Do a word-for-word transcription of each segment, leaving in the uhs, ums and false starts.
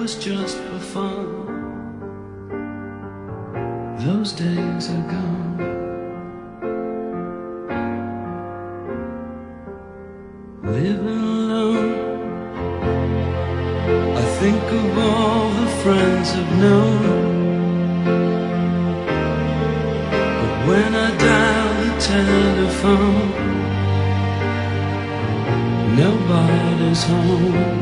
was just for fun. Those days are gone. Living alone, I think of all the friends I've known. But when I dial the telephone, nobody's home.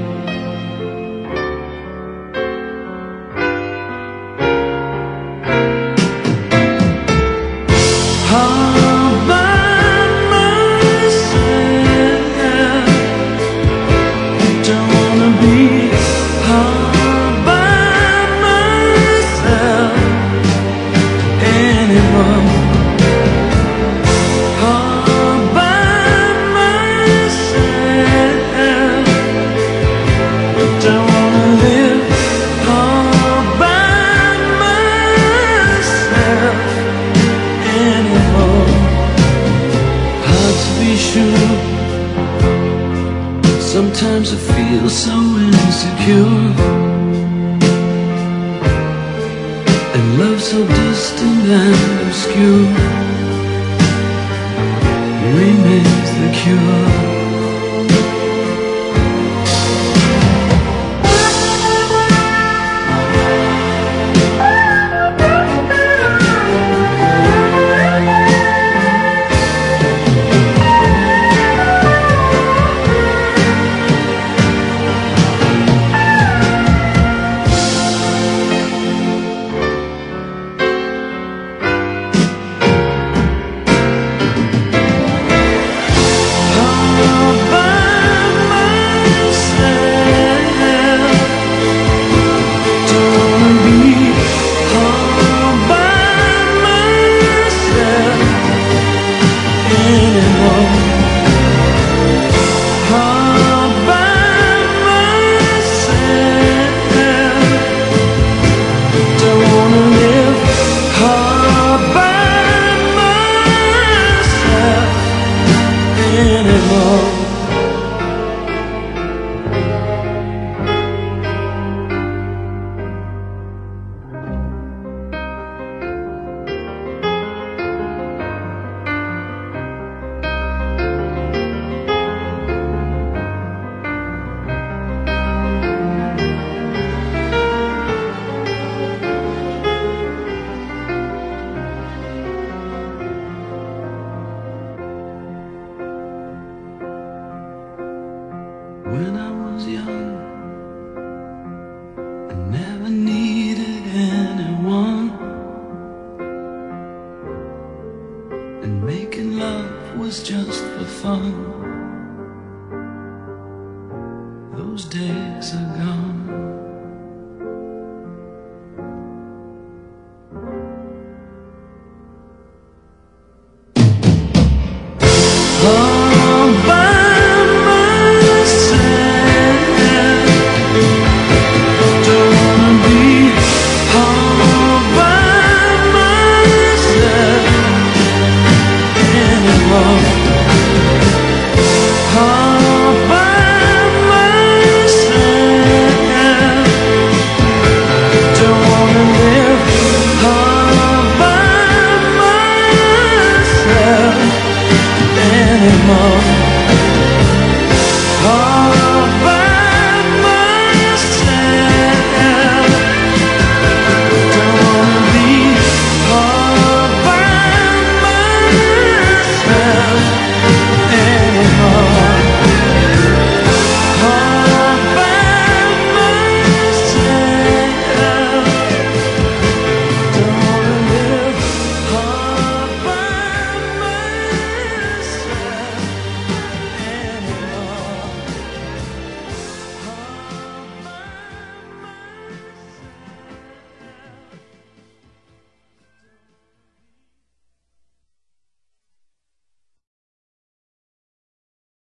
Sometimes I feel so insecure, and love so distant and obscure remains the cure. When I was young, I never needed anyone, and making love was just for fun. Those days are gone.